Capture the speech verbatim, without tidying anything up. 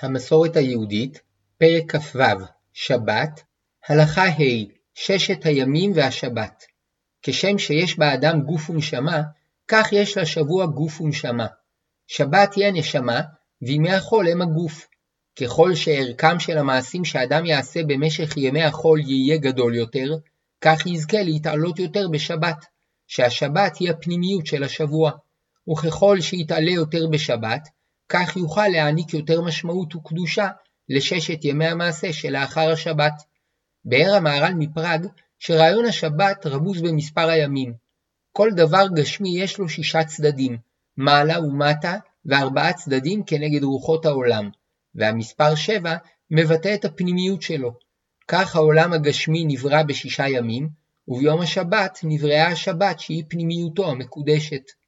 המסורת היהודית, פרק כ"ו, שבת, הלכה ה' ששת הימים והשבת. כשם שיש באדם גוף ונשמה, כך יש לשבוע גוף ונשמה. שבת היא הנשמה, וימי החול הם הגוף. ככל שערכם של המעשים שאדם יעשה במשך ימי החול יהיה גדול יותר, כך יזכה להתעלות יותר בשבת, שהשבת היא הפנימיות של השבוע. וככל שיתעלה יותר בשבת, כך יוכל להעניק יותר משמעות וקדושה לששת ימי המעשה שלאחר השבת. באר המהר"ל מפראג שרעיון השבת רמוז במספר הימים. כל דבר גשמי יש לו שישה צדדים, מעלה ומטה וארבעה צדדים כנגד רוחות העולם, והמספר שבע מבטא את הפנימיות שלו. כך העולם הגשמי נברא בשישה ימים, וביום השבת נבראה השבת שהיא פנימיותו המקודשת.